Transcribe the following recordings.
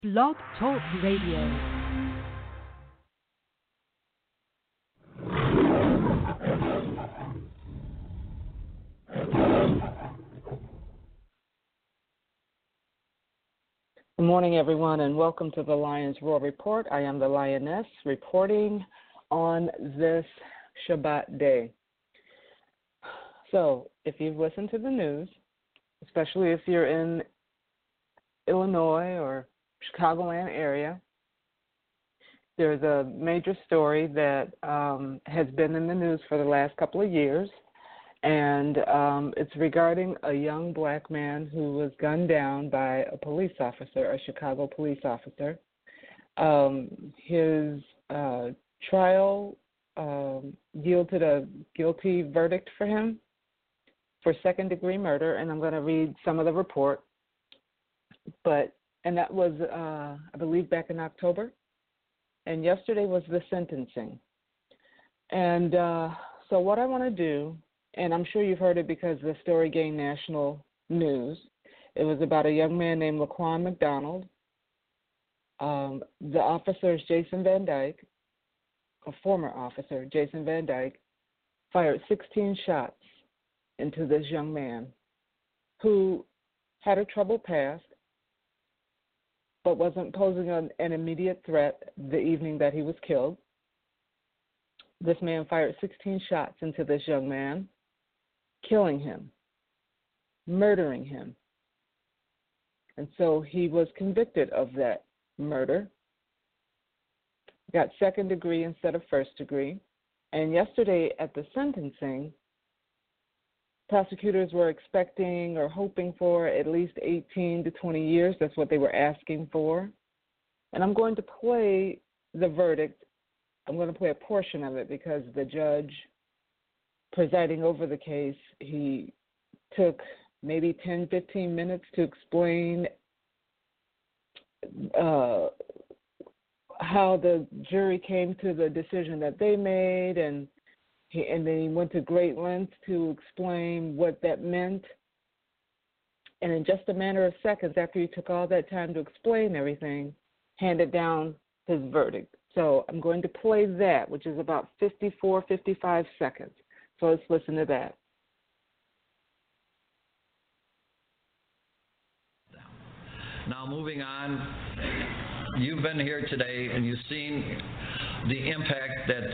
Blog Talk Radio. Good morning, everyone, and welcome to the Lion's Roar Report. I am the Lioness reporting on this Shabbat day. So, if you've listened to the news, especially if you're in Illinois or Chicagoland area, there's a major story that has been in the news for the last couple of years, and it's regarding a young black man who was gunned down by a police officer, a Chicago police officer. His trial yielded a guilty verdict for him for second-degree murder, and I'm going to read some of the report. And that was, I believe, back in October, and yesterday was the sentencing. And so what I want to do, and I'm sure you've heard it because the story gained national news. It was about a young man named Laquan McDonald. The officer is Jason Van Dyke, a former officer, Jason Van Dyke, fired 16 shots into this young man who had a troubled past but wasn't posing an immediate threat the evening that he was killed. This man fired 16 shots into this young man, killing him, murdering him. And so he was convicted of that murder, got second degree instead of first degree. And yesterday at the sentencing, prosecutors were expecting or hoping for at least 18 to 20 years. That's what they were asking for. And I'm going to play the verdict. I'm going to play a portion of it because the judge presiding over the case, he took maybe 10, 15 minutes to explain how the jury came to the decision that they made, and then he went to great lengths to explain what that meant. And in just a matter of seconds, after he took all that time to explain everything, handed down his verdict. So I'm going to play that, which is about 54, 55 seconds. So let's listen to that. Now moving on, you've been here today and you've seen the impact that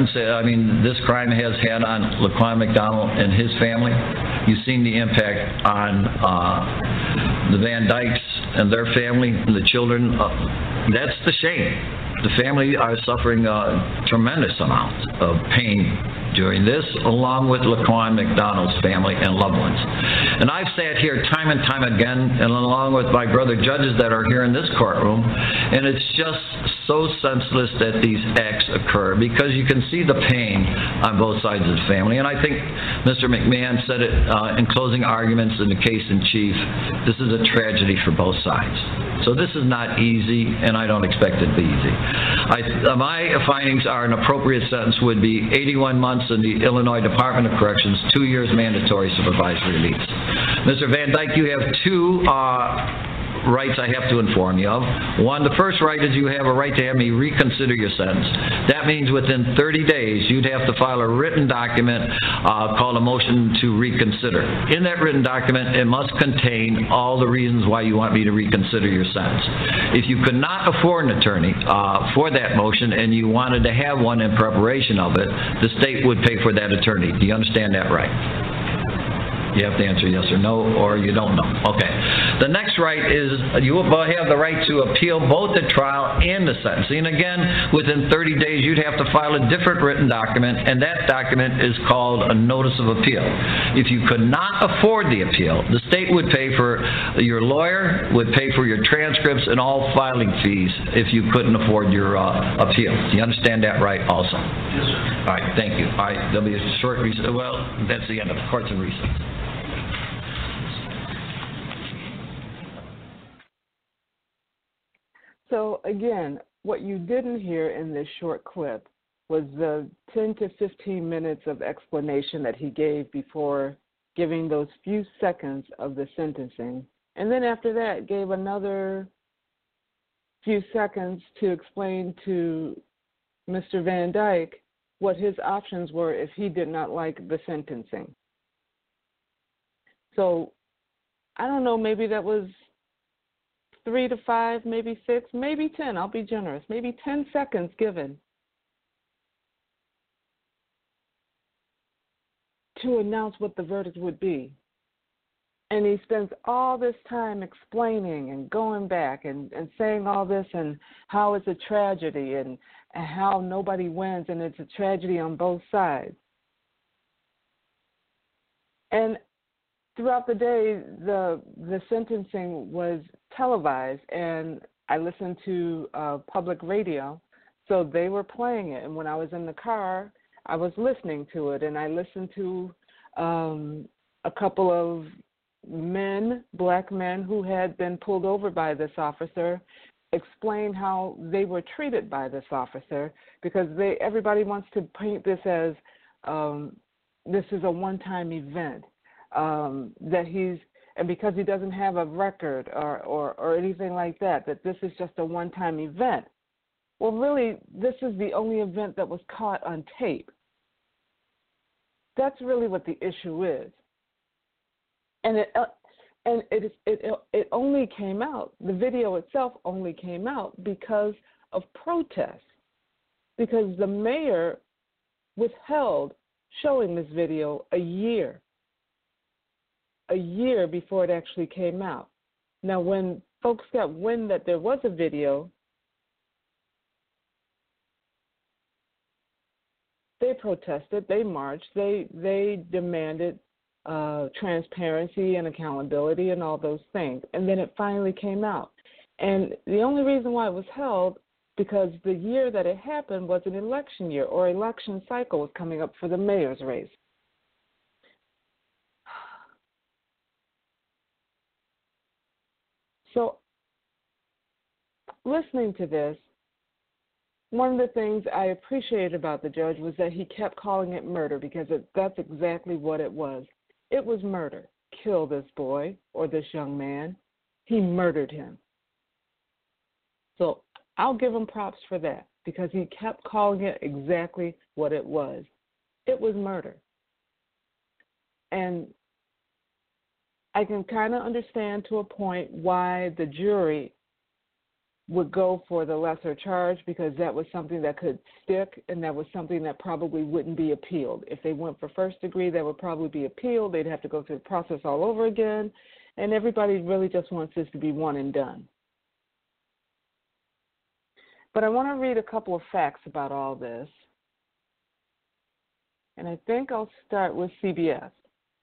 this crime has had on Laquan McDonald and his family. You've seen the impact on the Van Dykes and their family and the children. That's the shame. The family are suffering a tremendous amount of pain during this, along with Laquan McDonald's family and loved ones. And I've sat here time and time again, and along with my brother judges that are here in this courtroom, and it's just so senseless that these acts occur because you can see the pain on both sides of the family. And I think Mr. McMahon said it in closing arguments in the case in chief. This is a tragedy for both sides. So this is not easy, and I don't expect it to be easy. My findings are an appropriate sentence would be 81 months in the Illinois Department of Corrections, 2 years mandatory supervised release. Mr. Van Dyke, you have two rights I have to inform you of. One, the first right is you have a right to have me reconsider your sentence. That means within 30 days you'd have to file a written document called a motion to reconsider. In that written document, it must contain all the reasons why you want me to reconsider your sentence. If you could not afford an attorney for that motion and you wanted to have one in preparation of it, the state would pay for that attorney. Do you understand that right? You have to answer yes or no, or you don't know. Okay. The next right is you will have the right to appeal both the trial and the sentencing. And again, within 30 days, you'd have to file a different written document, and that document is called a notice of appeal. If you could not afford the appeal, the state would pay for your lawyer, would pay for your transcripts and all filing fees if you couldn't afford your appeal. Do you understand that right also? Yes, sir. All right, thank you. All right, there'll be a short recess. Well, that's the end of the court's in recess. So again, what you didn't hear in this short clip was the 10 to 15 minutes of explanation that he gave before giving those few seconds of the sentencing. And then after that, gave another few seconds to explain to Mr. Van Dyke what his options were if he did not like the sentencing. So, I don't know, maybe that was 3 to 5, maybe 6, maybe 10. I'll be generous. Maybe 10 seconds given to announce what the verdict would be. And he spends all this time explaining and going back and saying all this and how it's a tragedy and how nobody wins and it's a tragedy on both sides. And throughout the day, the sentencing was televised, and I listened to public radio, so they were playing it. And when I was in the car, I was listening to it, and I listened to a couple of men, black men, who had been pulled over by this officer, explain how they were treated by this officer, because everybody wants to paint this as this is a one-time event. And because he doesn't have a record or anything like that this is just a one-time event. Well, really, this is the only event that was caught on tape. That's really what the issue is. And it only came out, the video itself only came out because of protests, because the mayor withheld showing this video a year before it actually came out. Now, when folks got wind that there was a video, they protested, they marched, they demanded transparency and accountability and all those things. And then it finally came out. And the only reason why it was held, because the year that it happened was an election year, or election cycle was coming up for the mayor's race. So, listening to this, one of the things I appreciated about the judge was that he kept calling it murder, because that's exactly what it was. It was murder. Kill this boy or this young man. He murdered him. So I'll give him props for that, because he kept calling it exactly what it was. It was murder. And I can kind of understand to a point why the jury would go for the lesser charge, because that was something that could stick, and that was something that probably wouldn't be appealed. If they went for first degree, that would probably be appealed. They'd have to go through the process all over again, and everybody really just wants this to be one and done. But I want to read a couple of facts about all this, and I think I'll start with CBS.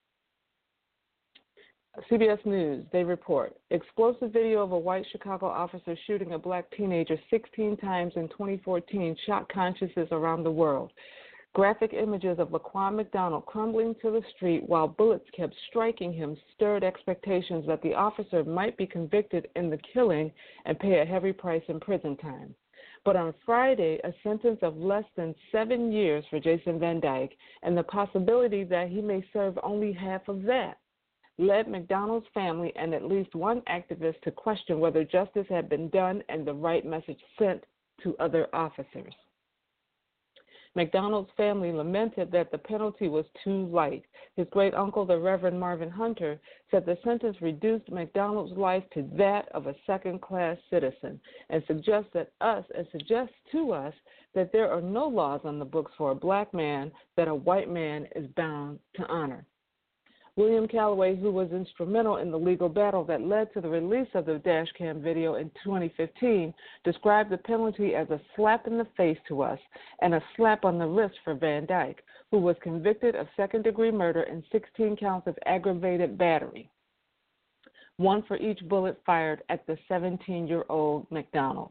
CBS News, they report, explosive video of a white Chicago officer shooting a black teenager 16 times in 2014 shocked consciences around the world. Graphic images of Laquan McDonald crumbling to the street while bullets kept striking him stirred expectations that the officer might be convicted in the killing and pay a heavy price in prison time. But on Friday, a sentence of less than 7 years for Jason Van Dyke, and the possibility that he may serve only half of that, led McDonald's family and at least one activist to question whether justice had been done and the right message sent to other officers. McDonald's family lamented that the penalty was too light. His great-uncle, the Reverend Marvin Hunter, said the sentence reduced McDonald's life to that of a second-class citizen and suggests to us that there are no laws on the books for a black man that a white man is bound to honor. William Calloway, who was instrumental in the legal battle that led to the release of the dashcam video in 2015, described the penalty as a slap in the face to us and a slap on the wrist for Van Dyke, who was convicted of second-degree murder and 16 counts of aggravated battery, one for each bullet fired at the 17-year-old McDonald.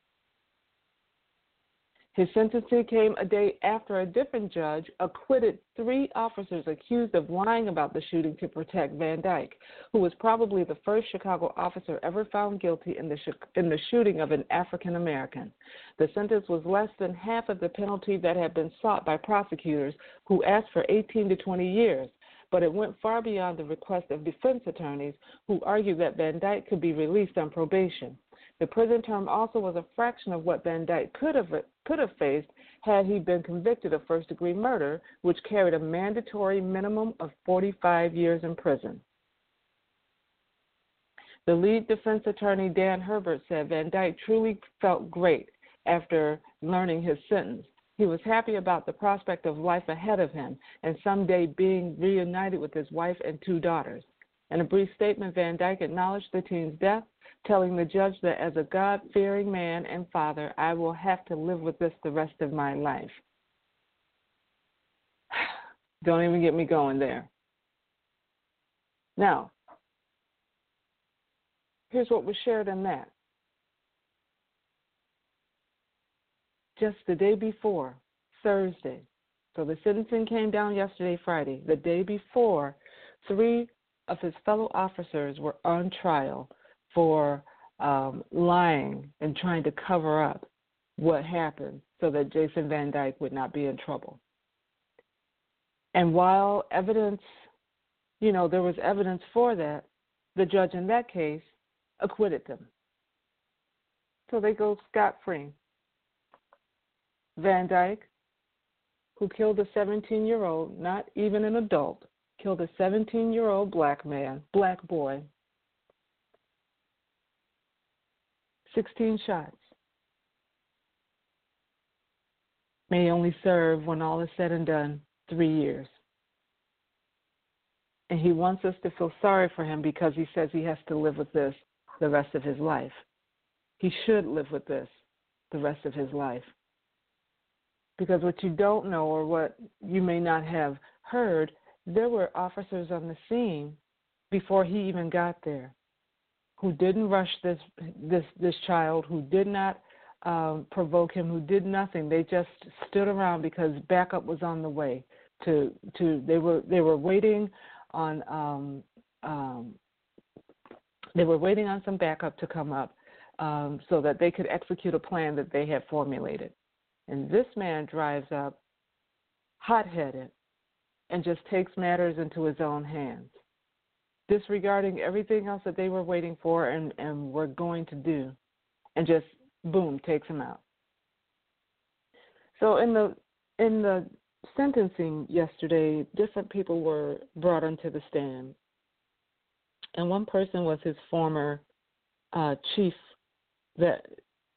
His sentencing came a day after a different judge acquitted 3 officers accused of lying about the shooting to protect Van Dyke, who was probably the first Chicago officer ever found guilty in the shooting of an African American. The sentence was less than half of the penalty that had been sought by prosecutors, who asked for 18 to 20 years, but it went far beyond the request of defense attorneys, who argued that Van Dyke could be released on probation. The prison term also was a fraction of what Van Dyke could have faced had he been convicted of first-degree murder, which carried a mandatory minimum of 45 years in prison. The lead defense attorney, Dan Herbert, said Van Dyke truly felt great after learning his sentence. He was happy about the prospect of life ahead of him and someday being reunited with his wife and 2 daughters. In a brief statement, Van Dyke acknowledged the teen's death, telling the judge that as a God-fearing man and father, I will have to live with this the rest of my life. Don't even get me going there. Now, here's what was shared in that. Just the day before, Thursday, so the sentencing came down yesterday, Friday. The day before, 3 of his fellow officers were on trial for lying and trying to cover up what happened so that Jason Van Dyke would not be in trouble. And while evidence, there was evidence for that, the judge in that case acquitted them. So they go scot-free. Van Dyke, who killed a 17-year-old, not even an adult, killed a 17-year-old black boy, 16 shots, may only serve, when all is said and done, 3 years. And he wants us to feel sorry for him because he says he has to live with this the rest of his life. He should live with this the rest of his life. Because what you don't know, or what you may not have heard, there were officers on the scene before he even got there who didn't rush this child, who did not provoke him, who did nothing. They just stood around because backup was on the way. They were waiting on some backup to come up so that they could execute a plan that they had formulated. And this man drives up hot-headed and just takes matters into his own hands, disregarding everything else that they were waiting for and were going to do, and just, boom, takes him out. So in the sentencing yesterday, different people were brought onto the stand. And one person was his former chief that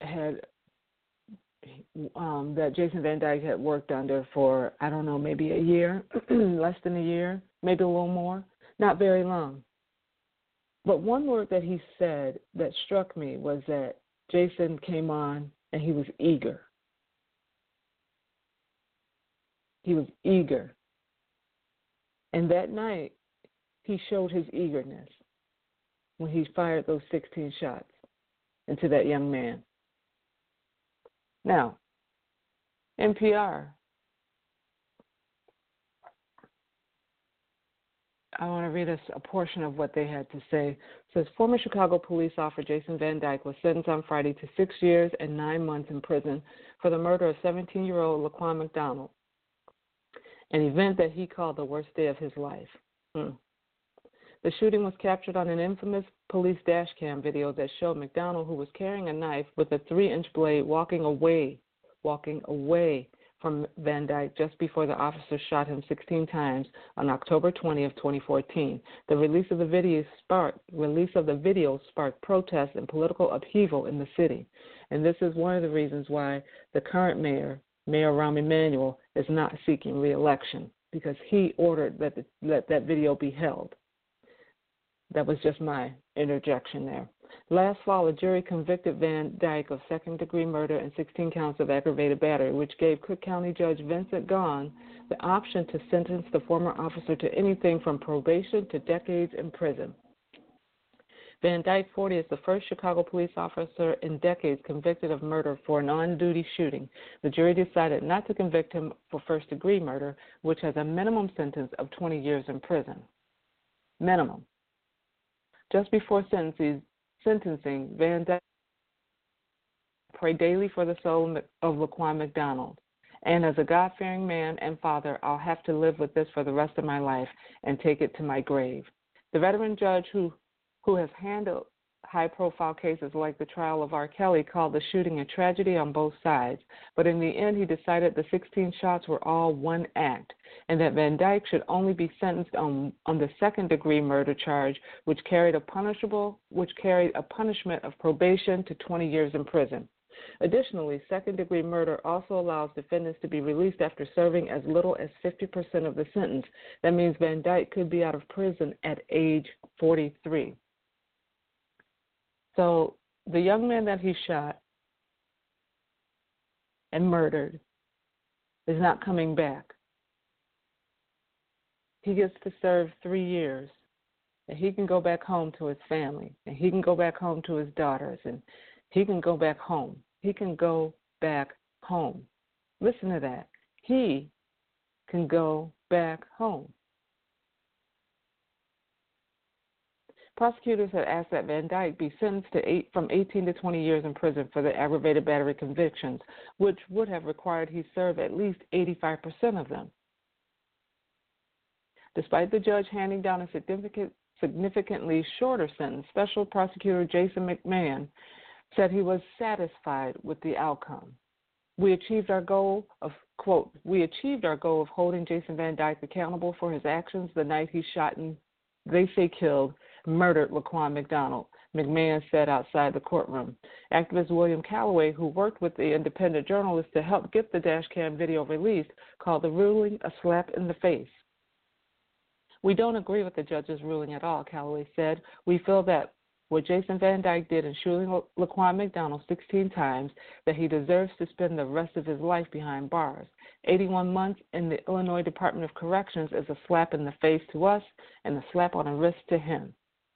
Jason Van Dyke had worked under for, I don't know, maybe a year, less than a year, maybe a little more, not very long. But one word that he said that struck me was that Jason came on and he was eager. He was eager. And that night, he showed his eagerness when he fired those 16 shots into that young man. Now, NPR, I want to read us a portion of what they had to say. It says, former Chicago police officer Jason Van Dyke was sentenced on Friday to 6 years and 9 months in prison for the murder of 17-year-old Laquan McDonald, an event that he called the worst day of his life. The shooting was captured on an infamous police dash cam video that showed McDonald, who was carrying a knife with a 3-inch blade, walking away from Van Dyke just before the officer shot him 16 times on October 20th, 2014. The release of the video sparked protests and political upheaval in the city. And this is one of the reasons why the current mayor, Mayor Rahm Emanuel, is not seeking re-election, because he ordered that that video be held. That was just my interjection there. Last fall, a jury convicted Van Dyke of second-degree murder and 16 counts of aggravated battery, which gave Cook County Judge Vincent Gahn the option to sentence the former officer to anything from probation to decades in prison. Van Dyke, 40, is the first Chicago police officer in decades convicted of murder for an on-duty shooting. The jury decided not to convict him for first-degree murder, which has a minimum sentence of 20 years in prison. Minimum. Just before sentencing, Van Dyke prayed daily for the soul of Laquan McDonald. And as a God-fearing man and father, I'll have to live with this for the rest of my life and take it to my grave. The veteran judge who has high-profile cases like the trial of R. Kelly called the shooting a tragedy on both sides, but in the end he decided the 16 shots were all one act, and that Van Dyke should only be sentenced on the second-degree murder charge, which carried a punishment of probation to 20 years in prison. Additionally, second-degree murder also allows defendants to be released after serving as little as 50% of the sentence. That means Van Dyke could be out of prison at age 43. So the young man that he shot and murdered is not coming back. He gets to serve 3 years, and he can go back home to his family, and he can go back home to his daughters, and he can go back home. He can go back home. Listen to that. He can go back home. Prosecutors had asked that Van Dyke be sentenced to from 18 to 20 years in prison for the aggravated battery convictions, which would have required he serve at least 85% of them. Despite the judge handing down a significantly shorter sentence, Special Prosecutor Jason McMahon said he was satisfied with the outcome. We achieved our goal of, quote, we achieved our goal of holding Jason Van Dyke accountable for his actions the night he shot and, they say killed, murdered Laquan McDonald, McMahon said outside the courtroom. Activist William Calloway, who worked with the independent journalist to help get the dash cam video released, called the ruling a slap in the face. We don't agree with the judge's ruling at all, Calloway said. We feel that what Jason Van Dyke did in shooting Laquan McDonald 16 times, that he deserves to spend the rest of his life behind bars. 81 months in the Illinois Department of Corrections is a slap in the face to us and a slap on the wrist to him.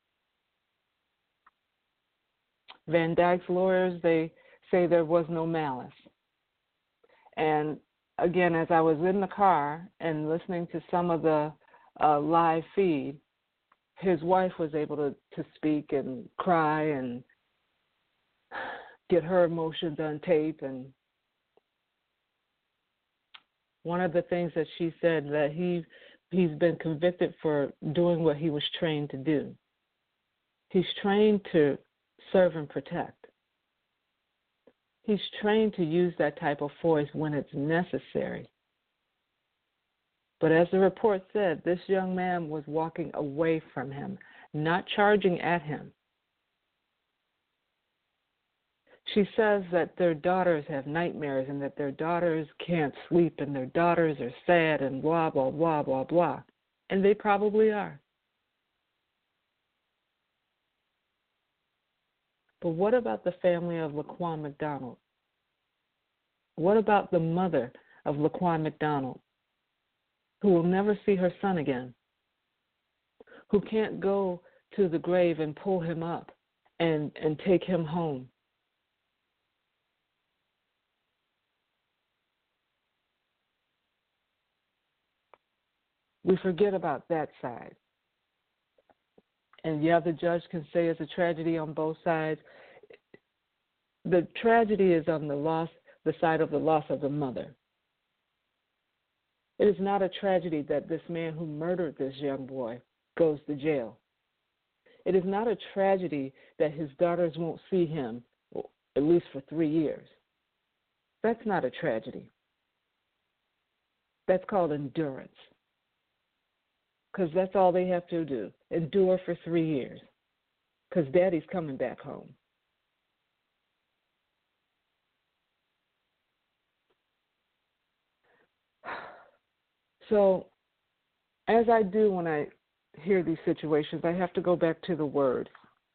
Van Dyke's lawyers, they say there was no malice. And again, as I was in the car and listening to some of the live feed, his wife was able to speak and cry and get her emotions on tape. And one of the things that she said, that he's been convicted for doing what he was trained to do. He's trained to serve and protect. He's trained to use that type of force when it's necessary. But as the report said, this young man was walking away from him, not charging at him. She says that their daughters have nightmares and that their daughters can't sleep and their daughters are sad and blah, blah, blah, blah, blah. And they probably are. But what about the family of Laquan McDonald? What about the mother of Laquan McDonald, who will never see her son again, who can't go to the grave and pull him up and take him home? We forget about that side. And yeah, the judge can say it's a tragedy on both sides. The tragedy is on the side of the loss of the mother. It is not a tragedy that this man who murdered this young boy goes to jail. It is not a tragedy that his daughters won't see him, at least for 3 years. That's not a tragedy. That's called endurance. Because that's all they have to do, endure for 3 years. Because daddy's coming back home. So, as I do when I hear these situations, I have to go back to the Word.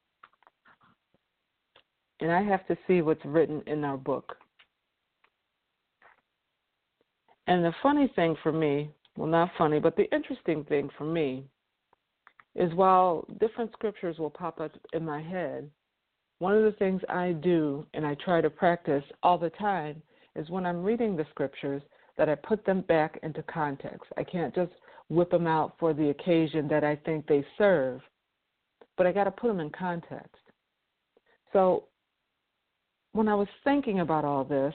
And I have to see what's written in our book. And the funny thing for me, well, not funny, but the interesting thing for me is while different scriptures will pop up in my head, one of the things I do and I try to practice all the time is when I'm reading the scriptures that I put them back into context. I can't just whip them out for the occasion that I think they serve, but I got to put them in context. So when I was thinking about all this,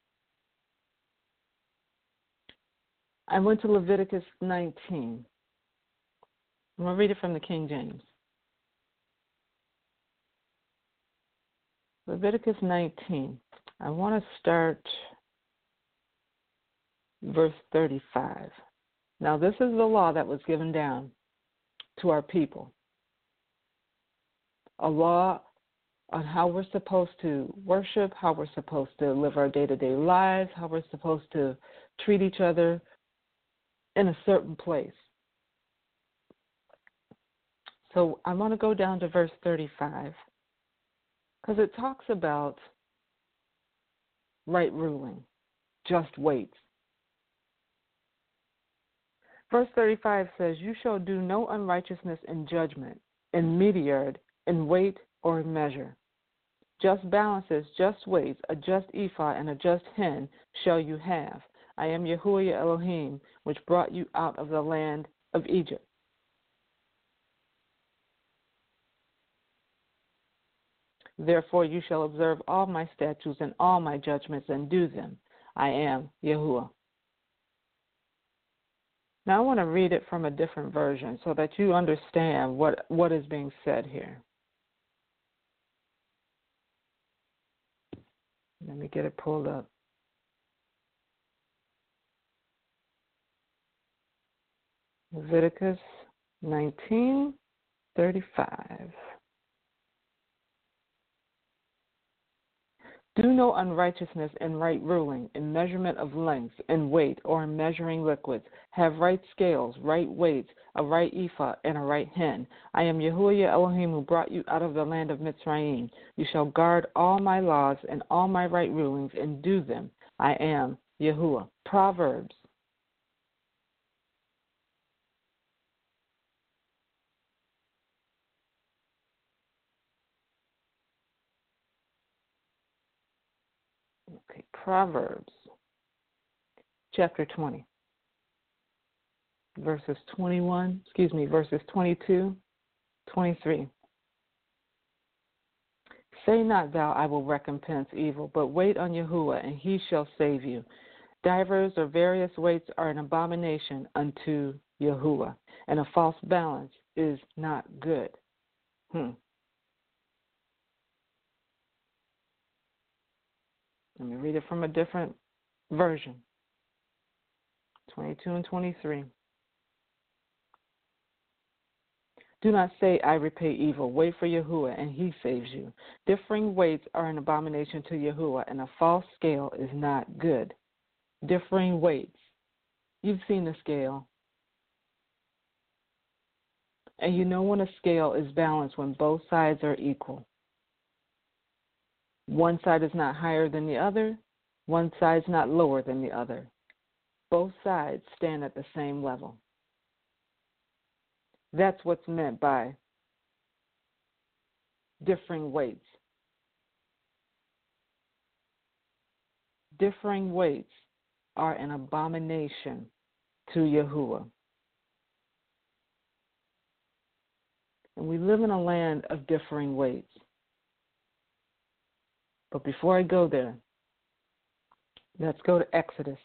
I went to Leviticus 19. I'm going to read it from the King James. Leviticus 19. I want to start verse 35. Now, this is the law that was given down to our people. A law on how we're supposed to worship, how we're supposed to live our day-to-day lives, how we're supposed to treat each other in a certain place. So I want to go down to verse 35 because it talks about right ruling, just weights. Verse 35 says, "You shall do no unrighteousness in judgment, in meteyard, in weight, or in measure. Just balances, just weights, a just ephah, and a just hin shall you have. I am Yahuwah your Elohim, which brought you out of the land of Egypt." Therefore you shall observe all my statutes and all my judgments and do them. I am Yahuwah. Now I want to read it from a different version so that you understand what is being said here. Let me get it pulled up. Leviticus 19:35. Do no unrighteousness in right ruling, in measurement of length, in weight, or in measuring liquids. Have right scales, right weights, a right ephah, and a right hin. I am Yahuwah your Elohim, who brought you out of the land of Mitzrayim. You shall guard all my laws and all my right rulings and do them. I am Yahuwah. Proverbs. Okay, Proverbs, chapter 20. Verses 22, 23. Say not thou, I will recompense evil, but wait on Yahuwah, and he shall save you. Divers or various weights are an abomination unto Yahuwah, and a false balance is not good. Let me read it from a different version. 22 and 23. Do not say, I repay evil. Wait for Yahuwah, and he saves you. Differing weights are an abomination to Yahuwah, and a false scale is not good. Differing weights. You've seen the scale. And you know when a scale is balanced when both sides are equal. One side is not higher than the other. One side is not lower than the other. Both sides stand at the same level. That's what's meant by differing weights. Differing weights are an abomination to Yahuwah. And we live in a land of differing weights. But before I go there, let's go to Exodus.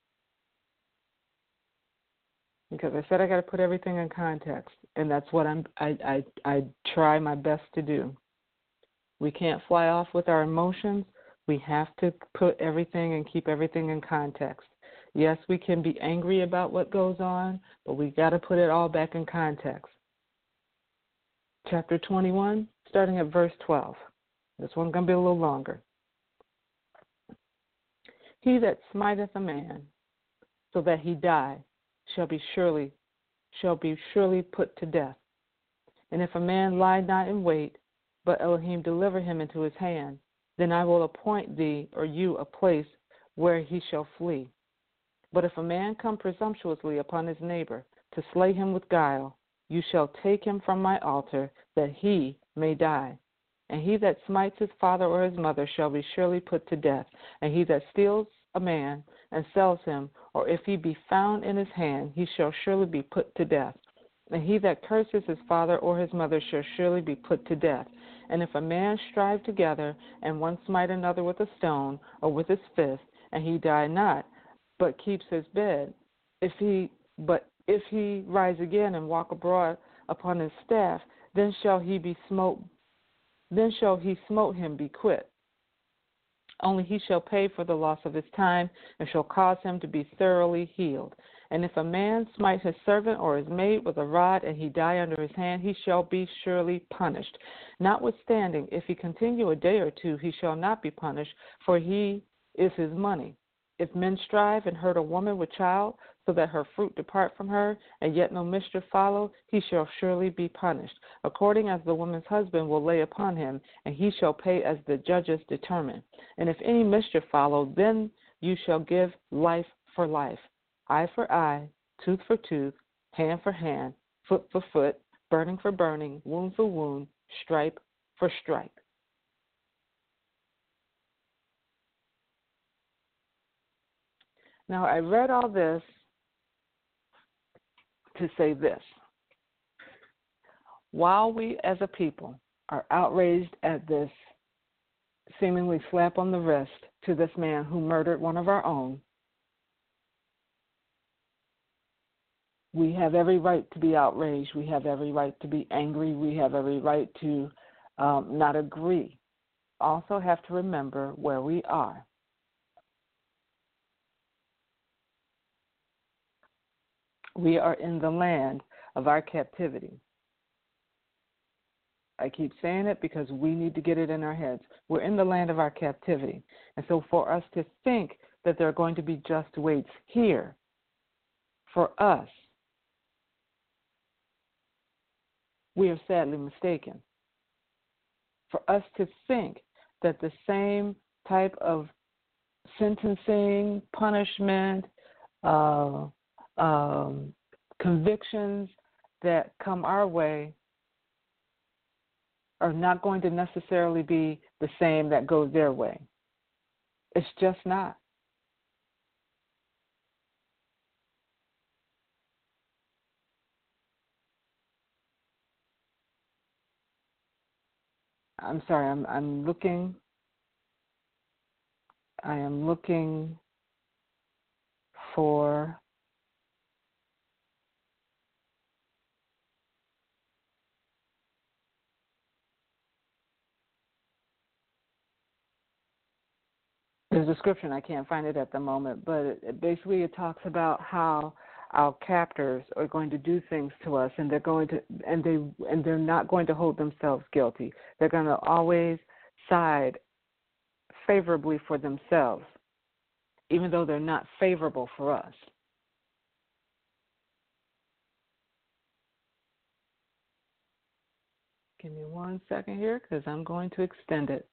Because I said I got to put everything in context, and that's what I try my best to do. We can't fly off with our emotions. We have to put everything and keep everything in context. Yes, we can be angry about what goes on, but we got to put it all back in context. Chapter 21, starting at verse 12. This one's going to be a little longer. He that smiteth a man so that he die shall be surely put to death. And if a man lie not in wait, but Elohim deliver him into his hand, then I will appoint thee or you a place where he shall flee. But if a man come presumptuously upon his neighbor to slay him with guile, you shall take him from my altar, that he may die. And he that smites his father or his mother shall be surely put to death. And he that steals a man and sells him, or if he be found in his hand, he shall surely be put to death. And he that curses his father or his mother shall surely be put to death. And if a man strive together, and one smite another with a stone or with his fist, and he die not, but keeps his bed, if he rise again and walk abroad upon his staff, then shall he smote him be quit. Only he shall pay for the loss of his time, and shall cause him to be thoroughly healed. And if a man smite his servant or his maid with a rod, and he die under his hand, he shall be surely punished. Notwithstanding, if he continue a day or two, he shall not be punished, for he is his money. If men strive and hurt a woman with child, so that her fruit depart from her, and yet no mischief follow, he shall surely be punished, according as the woman's husband will lay upon him, and he shall pay as the judges determine. And if any mischief follow, then you shall give life for life, eye for eye, tooth for tooth, hand for hand, foot for foot, burning for burning, wound for wound, stripe for stripe. Now, I read all this to say this. While we as a people are outraged at this seemingly slap on the wrist to this man who murdered one of our own, we have every right to be outraged. We have every right to be angry. We have every right to not agree. Also have to remember where we are. We are in the land of our captivity. I keep saying it because we need to get it in our heads. We're in the land of our captivity. And so for us to think that there are going to be just weights here for us, we are sadly mistaken. For us to think that the same type of sentencing, punishment, convictions that come our way are not going to necessarily be the same that goes their way. It's just not. I'm sorry, I'm looking. I am looking for there's a description. I can't find it at the moment, but basically it talks about how our captors are going to do things to us, and they're not going to hold themselves guilty. They're going to always side favorably for themselves, even though they're not favorable for us. Give me 1 second here, because I'm going to extend it.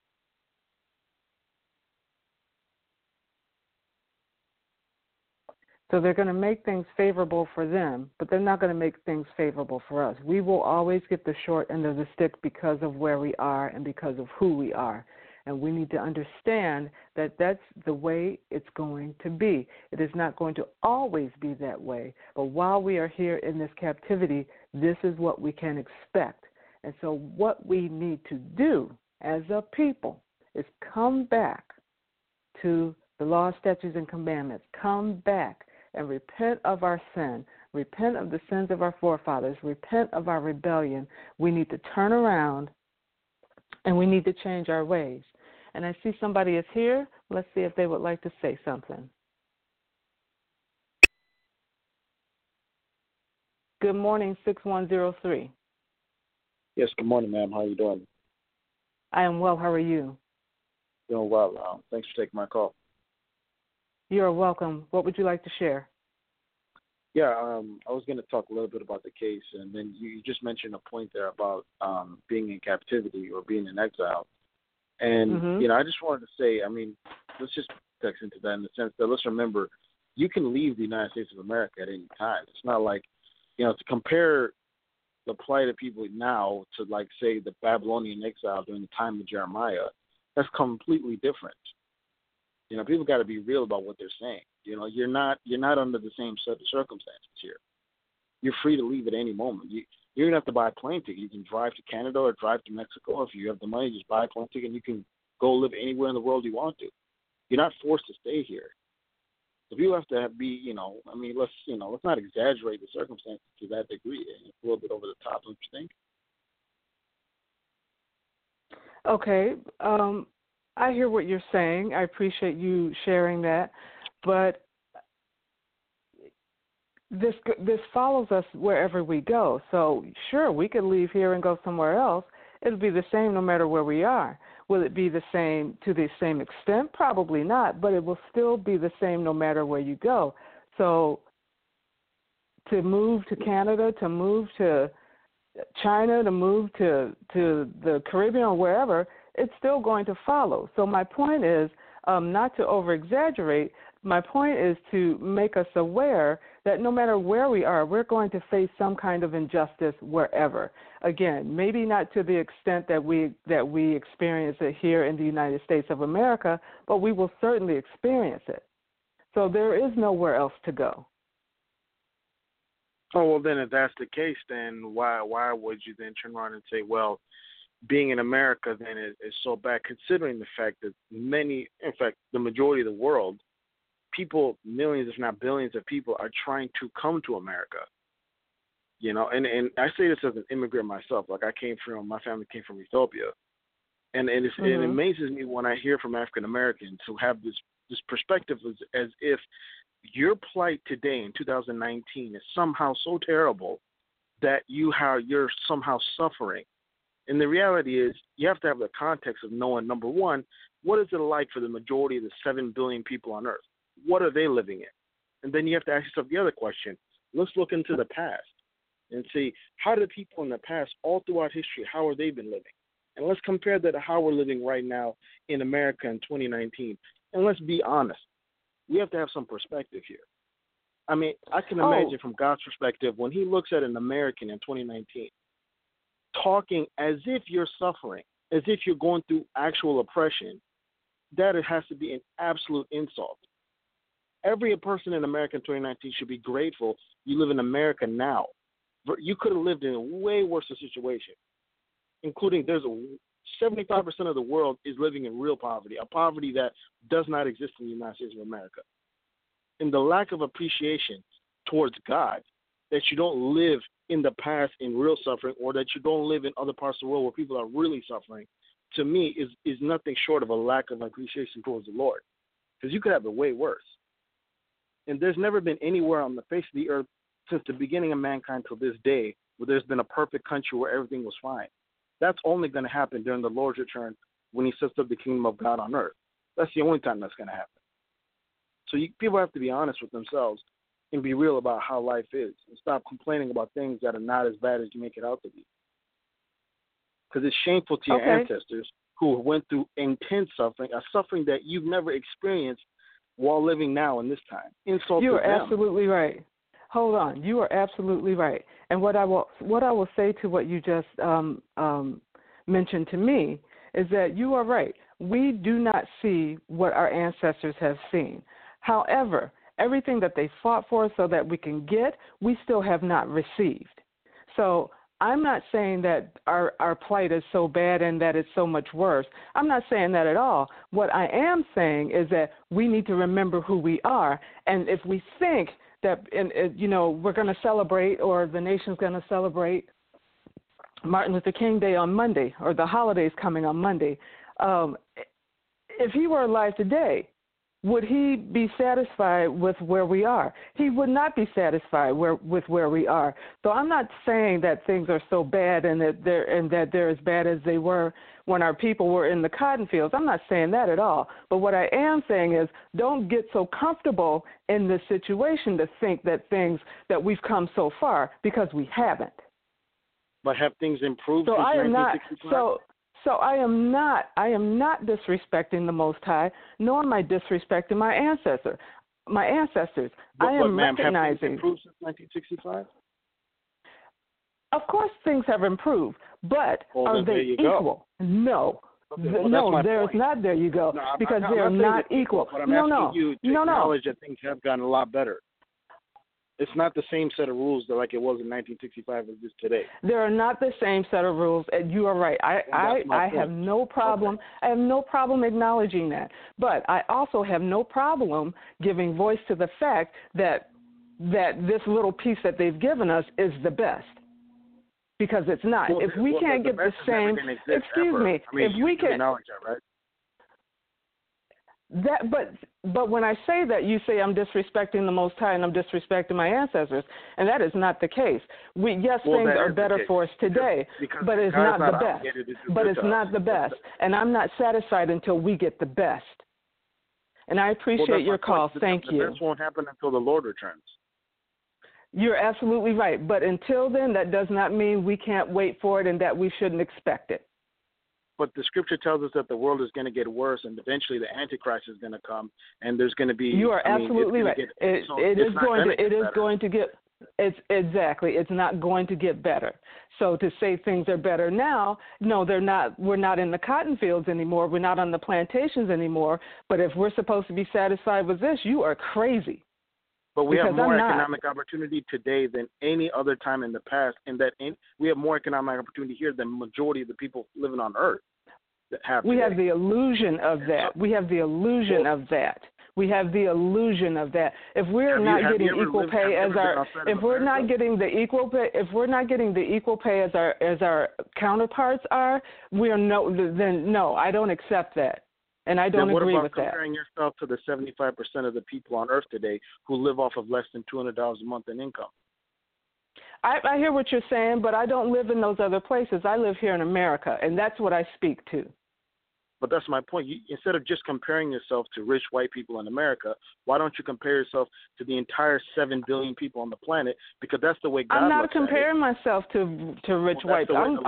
So they're going to make things favorable for them, but they're not going to make things favorable for us. We will always get the short end of the stick because of where we are and because of who we are. And we need to understand that that's the way it's going to be. It is not going to always be that way. But while we are here in this captivity, this is what we can expect. And so what we need to do as a people is come back to the law, statutes, and commandments. Come back and repent of our sin, repent of the sins of our forefathers, repent of our rebellion. We need to turn around and we need to change our ways. And I see somebody is here. Let's see if they would like to say something. Good morning, 6103. Yes, good morning, ma'am. How are you doing? I am well. How are you? Doing well. Thanks for taking my call. You're welcome. What would you like to share? Yeah, I was going to talk a little bit about the case, and then you just mentioned a point there about being in captivity or being in exile. And, I just wanted to say, let's just text into that in the sense that let's remember, you can leave the United States of America at any time. It's not like, to compare the plight of people now to, like, say, the Babylonian exile during the time of Jeremiah, that's completely different. People got to be real about what they're saying. You're not under the same set of circumstances here. You're free to leave at any moment. You don't have to buy a plane ticket. You can drive to Canada or drive to Mexico. If you have the money, just buy a plane ticket and you can go live anywhere in the world you want to. You're not forced to stay here. So people have to be, let's not exaggerate the circumstances to that degree. It's a little bit over the top, don't you think? Okay. I hear what you're saying. I appreciate you sharing that, but this follows us wherever we go. So sure, we could leave here and go somewhere else. It'll be the same no matter where we are. Will it be the same to the same extent? Probably not, but it will still be the same no matter where you go. So to move to Canada, to move to China, to move to the Caribbean or wherever, it's still going to follow. So my point is not to over-exaggerate. My point is to make us aware that no matter where we are, we're going to face some kind of injustice wherever. Again, maybe not to the extent that we experience it here in the United States of America, but we will certainly experience it. So there is nowhere else to go. Oh, well, then if that's the case, then why would you then turn around and say, well, being in America then is so bad, considering the fact that in fact, the majority of the world, people, millions, if not billions of people, are trying to come to America. You know, and I say this as an immigrant myself. Like my family came from Ethiopia. And it amazes me when I hear from African Americans who have this perspective as if your plight today in 2019 is somehow so terrible that you're somehow suffering. And the reality is you have to have the context of knowing, number one, what is it like for the majority of the 7 billion people on Earth? What are they living in? And then you have to ask yourself the other question. Let's look into the past and see, how do people in the past, all throughout history, how have they been living? And let's compare that to how we're living right now in America in 2019. And let's be honest. We have to have some perspective here. I mean, I can imagine from God's perspective, when he looks at an American in 2019, talking as if you're suffering, as if you're going through actual oppression, that it has to be an absolute insult. Every person in America in 2019 should be grateful you live in America now. You could have lived in a way worse situation, including 75% of the world is living in real poverty, a poverty that does not exist in the United States of America. And the lack of appreciation towards God, that you don't live in the past in real suffering, or that you don't live in other parts of the world where people are really suffering, to me is nothing short of a lack of appreciation towards the Lord. Because you could have it way worse. And there's never been anywhere on the face of the earth since the beginning of mankind till this day where there's been a perfect country where everything was fine. That's only going to happen during the Lord's return when he sets up the kingdom of God on earth. That's the only time that's going to happen. So people have to be honest with themselves and be real about how life is and stop complaining about things that are not as bad as you make it out to be. Because it's shameful to your ancestors who went through intense suffering, a suffering that you've never experienced while living now in this time. Insult You to are them. absolutely right. Hold on. You are absolutely right. And what I will say to what you just mentioned to me is that you are right. We do not see what our ancestors have seen. However, everything that they fought for so that we can get, we still have not received. So I'm not saying that our plight is so bad and that it's so much worse. I'm not saying that at all. What I am saying is that we need to remember who we are. And if we think that, we're going to celebrate, or the nation's going to celebrate Martin Luther King Day on Monday, or the holidays coming on Monday, if he were alive today, would he be satisfied with where we are? He would not be satisfied with where we are. So I'm not saying that things are so bad and that they're as bad as they were when our people were in the cotton fields. I'm not saying that at all. But what I am saying is, don't get so comfortable in this situation to think that we've come so far, because we haven't. But have things improved so since I am 1965? So I am not disrespecting the Most High, nor am I disrespecting my ancestors. I am recognizing. Have things improved since 1965? Of course, things have improved, but are they equal? No. Okay, There is not. There you go. Because they're not equal. But I'm asking you to acknowledge that things have gotten a lot better. It's not the same set of rules like it was in 1965 as it is today. There are not the same set of rules, and you are right. I have no problem. Okay. I have no problem acknowledging that. But I also have no problem giving voice to the fact that this little piece that they've given us is the best. Because it's not. If we can't get the same, excuse me, if we can acknowledge that, right? But when I say that, you say I'm disrespecting the Most High and I'm disrespecting my ancestors, and that is not the case. Things are better for us today, but it's not the best. But it's not the best, and I'm not satisfied until we get the best. And I appreciate your call. Thank you. The best won't happen until the Lord returns. You're absolutely right. But until then, that does not mean we can't wait for it and that we shouldn't expect it. But the scripture tells us that the world is going to get worse, and eventually the Antichrist is going to come, and there's going to be. You are absolutely right. It's not going to get better. So to say things are better now, no, they're not. We're not in the cotton fields anymore. We're not on the plantations anymore. But if we're supposed to be satisfied with this, you are crazy. But we have more economic opportunity today than any other time in the past, and we have more economic opportunity here than the majority of the people living on Earth that have today. We have the illusion of that. We have the illusion of that. We have the illusion of that. If we're not getting equal pay as our, if we're not getting the equal pay, if we're not getting the equal pay as our counterparts are, then no, I don't accept that. And I don't agree with that. What about comparing yourself to the 75% of the people on Earth today who live off of less than $200 a month in income? I hear what you're saying, but I don't live in those other places. I live here in America, and that's what I speak to. But that's my point. Instead of just comparing yourself to rich white people in America, why don't you compare yourself to the entire 7 billion people on the planet? Because that's the way God I'm not looks comparing myself to rich white people.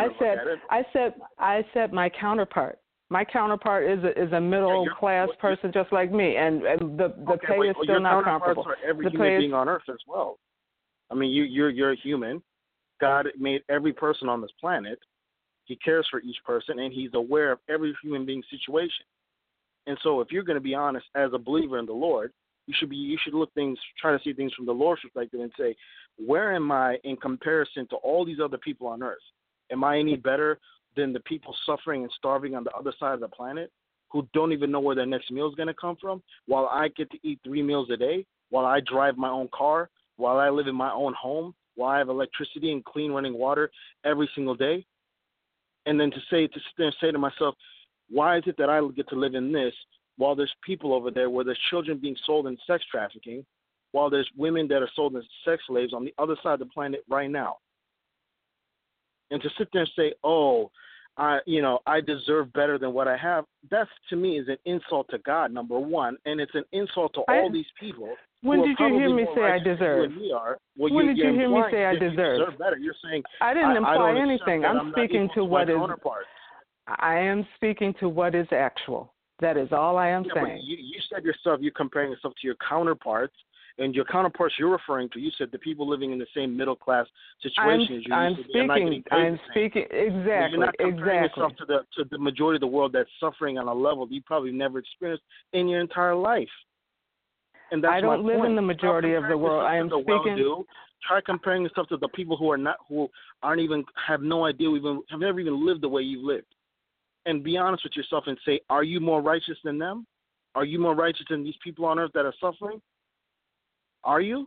I said my counterpart. My counterpart is a middle class person just like me, and the pay is still not comparable. Are every human being on Earth as well. I mean, you're a human. God made every person on this planet. He cares for each person, and He's aware of every human being's situation. And so, if you're going to be honest as a believer in the Lord, you should try to see things from the Lord's perspective, and say, where am I in comparison to all these other people on Earth? Am I any better than the people suffering and starving on the other side of the planet, who don't even know where their next meal is going to come from, while I get to eat 3 meals a day, while I drive my own car, while I live in my own home, while I have electricity and clean running water every single day? And then to sit there and say to myself, why is it that I get to live in this while there's people over there where there's children being sold in sex trafficking, while there's women that are sold as sex slaves on the other side of the planet right now? And to sit there and say, I deserve better than what I have, that to me is an insult to God, number one, and it's an insult to all these people. When did you hear me say I deserve? When did you hear me say I deserve? You deserve better. You're saying I didn't imply anything. I'm speaking to what is. I am speaking to what is actual. That is all I am saying. But you said yourself, you're comparing yourself to your counterparts. And your counterparts you're referring to, you said the people living in the same middle class situation as you. I'm speaking exactly. You're not comparing yourself to the majority of the world that's suffering on a level that you probably never experienced in your entire life. And that's I don't live in the majority of the world. I am speaking. Try comparing yourself to the people who aren't even have no idea have never even lived the way you've lived, and be honest with yourself and say, are you more righteous than them? Are you more righteous than these people on earth that are suffering? Are you?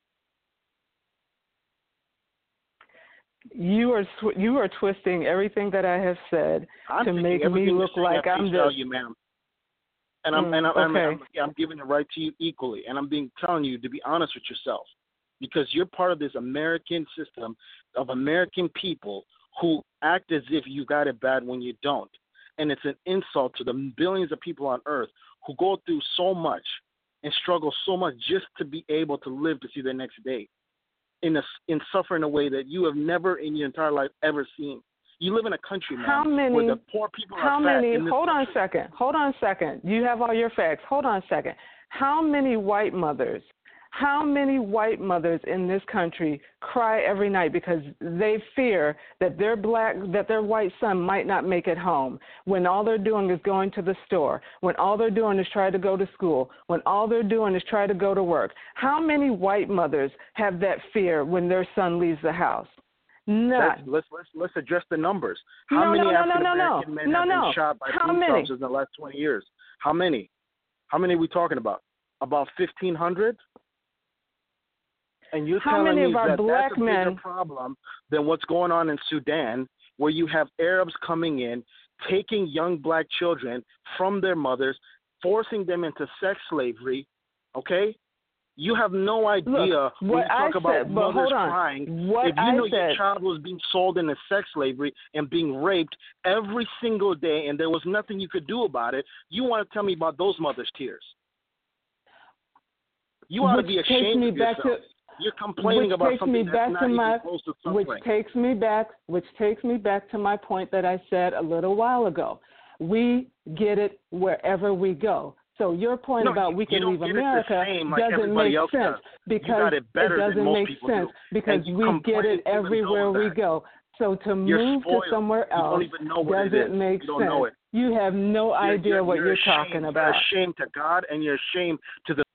You are twisting everything that I have said to make me look like I'm just. You, ma'am. And I'm giving it right to you equally, and I'm telling you to be honest with yourself, because you're part of this American system of American people who act as if you got it bad when you don't, and it's an insult to the billions of people on earth who go through so much and struggle so much just to be able to live to see their next day, in suffer in a way that you have never in your entire life ever seen. You live in a country, man, where the poor people are fat. Hold on a second. You have all your facts. Hold on a second. How many white mothers in this country cry every night because they fear that their white son might not make it home, when all they're doing is going to the store, when all they're doing is trying to go to school, when all they're doing is trying to go to work? How many white mothers have that fear when their son leaves the house? None. Let's address the numbers. How many African American men have been shot by police officers in the last 20 years? How many? How many are we talking about? About 1,500? And you're telling me that that's a bigger problem than what's going on in Sudan, where you have Arabs coming in, taking young black children from their mothers, forcing them into sex slavery, okay? You have no idea when you talk about mothers crying. If you know your child was being sold into sex slavery and being raped every single day and there was nothing you could do about it, you want to tell me about those mothers' tears. You ought to be ashamed of yourself. You're complaining about something that's not even close to suffering. Which takes me back to my point that I said a little while ago. We get it wherever we go. So your point about we can leave America doesn't make sense because it doesn't make sense because we get it everywhere we go. So to move to somewhere else doesn't make sense. You have no idea what you're talking about. You're ashamed to God and you're ashamed to the.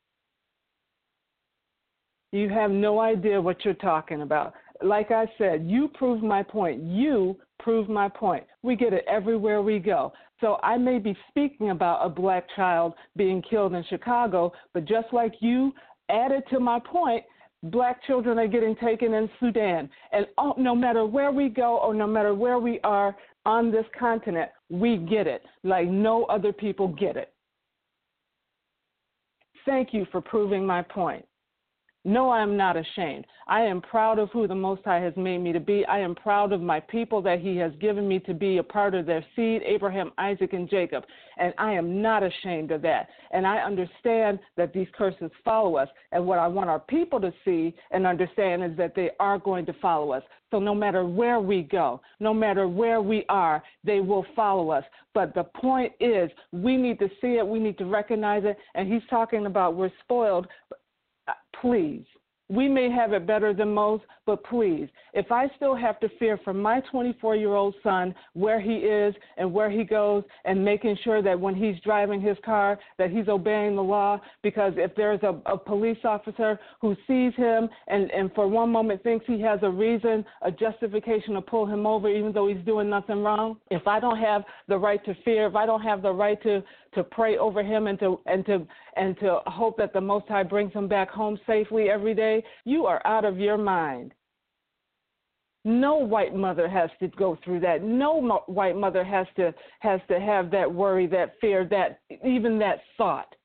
You have no idea what you're talking about. Like I said, you proved my point. You proved my point. We get it everywhere we go. So I may be speaking about a black child being killed in Chicago, but just like you added to my point, black children are getting taken in Sudan. And no matter where we go or no matter where we are on this continent, we get it like no other people get it. Thank you for proving my point. No, I am not ashamed. I am proud of who the Most High has made me to be. I am proud of my people that He has given me to be a part of their seed, Abraham, Isaac, and Jacob. And I am not ashamed of that. And I understand that these curses follow us. And what I want our people to see and understand is that they are going to follow us. So no matter where we go, no matter where we are, they will follow us. But the point is, we need to see it. We need to recognize it. And He's talking about we're spoiled. Please, we may have it better than most, but please, if I still have to fear for my 24-year-old son where he is and where he goes and making sure that when he's driving his car that he's obeying the law, because if there's a police officer who sees him and for one moment thinks he has a reason, a justification to pull him over even though he's doing nothing wrong, if I don't have the right to fear, if I don't have the right to pray over him and to hope that the Most High brings him back home safely every day, you are out of your mind. No white mother has to go through that. No white mother has to have that worry, that fear, that even that thought.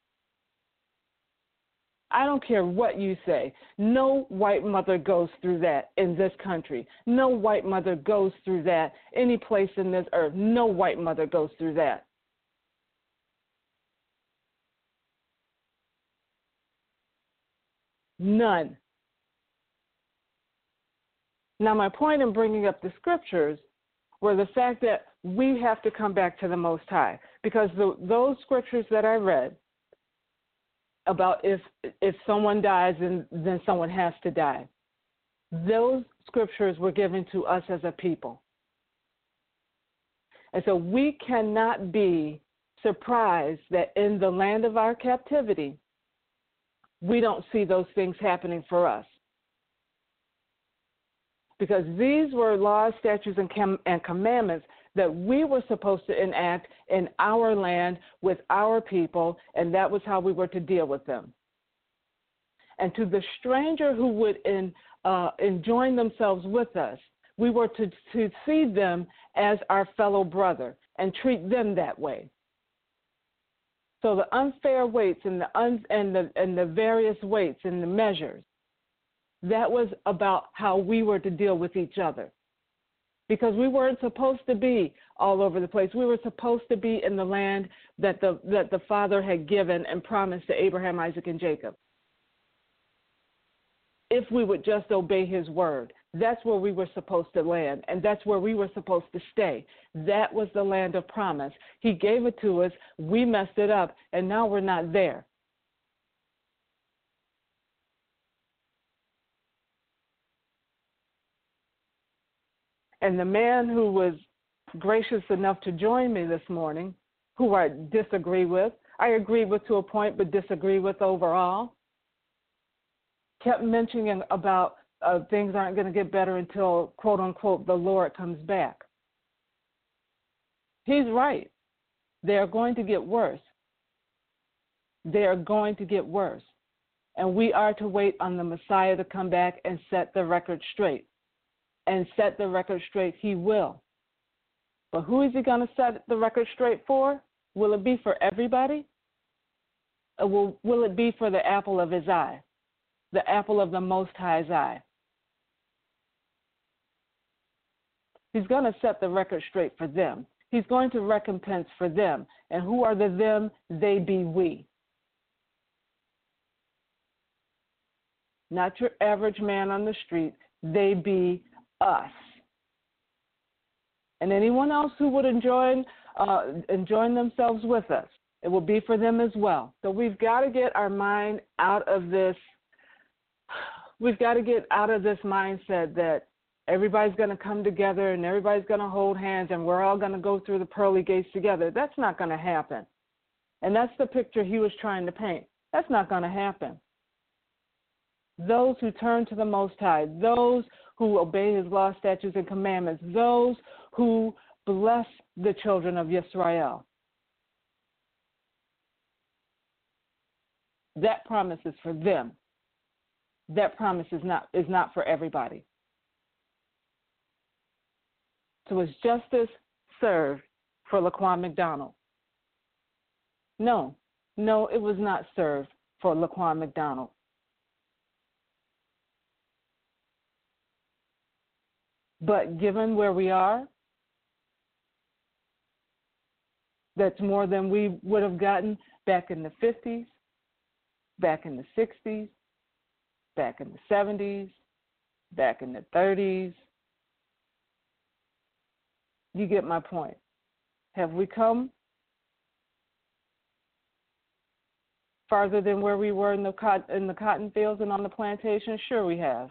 I don't care what you say. No white mother goes through that in this country. No white mother goes through that any place in this earth. No white mother goes through that. None. Now, my point in bringing up the scriptures were the fact that we have to come back to the Most High, because those scriptures that I read about if someone dies, then someone has to die, those scriptures were given to us as a people. And so we cannot be surprised that in the land of our captivity, we don't see those things happening for us. Because these were laws, statutes, and commandments that we were supposed to enact in our land with our people, and that was how we were to deal with them. And to the stranger who would join themselves with us, we were to see them as our fellow brother and treat them that way. So the unfair weights and the various weights and the measures, that was about how we were to deal with each other. Because we weren't supposed to be all over the place. We were supposed to be in the land that the Father had given and promised to Abraham, Isaac, and Jacob. If we would just obey His word, that's where we were supposed to land, and that's where we were supposed to stay. That was the land of promise. He gave it to us. We messed it up, and now we're not there. And the man who was gracious enough to join me this morning, who I disagree with, I agree with to a point but disagree with overall, kept mentioning about things aren't going to get better until, quote unquote, the Lord comes back. He's right. They are going to get worse. They are going to get worse. And we are to wait on the Messiah to come back and set the record straight. And set the record straight, He will. But who is He going to set the record straight for? Will it be for everybody? will it be for the apple of his eye, the apple of the Most High's eye? He's going to set the record straight for them. He's going to recompense for them. And who are the them? They be we. Not your average man on the street. They be us. And anyone else who would join themselves with us, it will be for them as well. So we've got to get our mind out of this. We've got to get out of this mindset that everybody's going to come together and everybody's going to hold hands and we're all going to go through the pearly gates together. That's not going to happen. And that's the picture he was trying to paint. That's not going to happen. Those who turn to the Most High, those who obey his law, statutes, and commandments, those who bless the children of Yisrael. That promise is for them. That promise is not for everybody. So was justice served for Laquan McDonald? No, it was not served for Laquan McDonald. But given where we are, that's more than we would have gotten back in the 50s, back in the 60s, back in the 70s, back in the 30s. You get my point. Have we come farther than where we were in the cotton fields and on the plantation? Sure we have.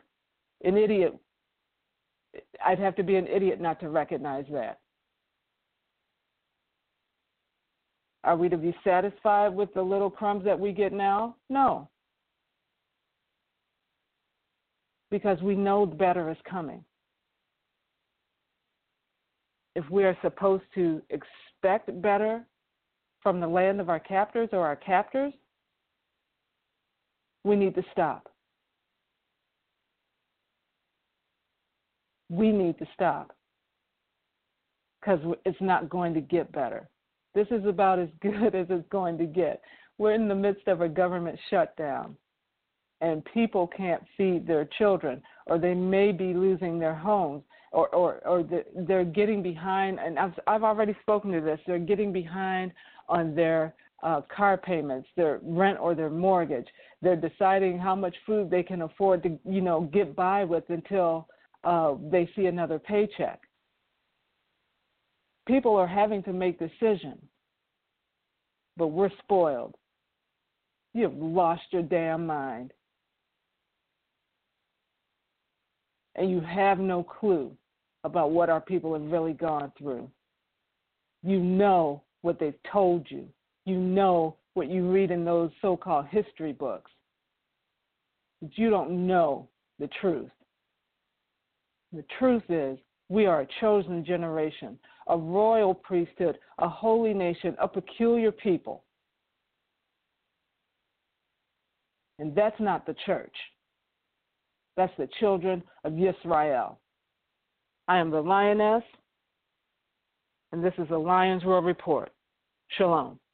I'd have to be an idiot not to recognize that. Are we to be satisfied with the little crumbs that we get now? No. Because we know better is coming. If we are supposed to expect better from the land of our captors or our captors, we need to stop. We need to stop because it's not going to get better. This is about as good as it's going to get. We're in the midst of a government shutdown, and people can't feed their children, or they may be losing their homes, or they're getting behind. And I've already spoken to this. They're getting behind on their car payments, their rent or their mortgage. They're deciding how much food they can afford to, get by with until they see another paycheck. People are having to make decisions, but we're spoiled. You've lost your damn mind. And you have no clue about what our people have really gone through. You know what they've told you. You know what you read in those so-called history books. But you don't know the truth. The truth is, we are a chosen generation, a royal priesthood, a holy nation, a peculiar people. And that's not the church. That's the children of Yisrael. I am the Lioness, and this is the Lions World Report. Shalom.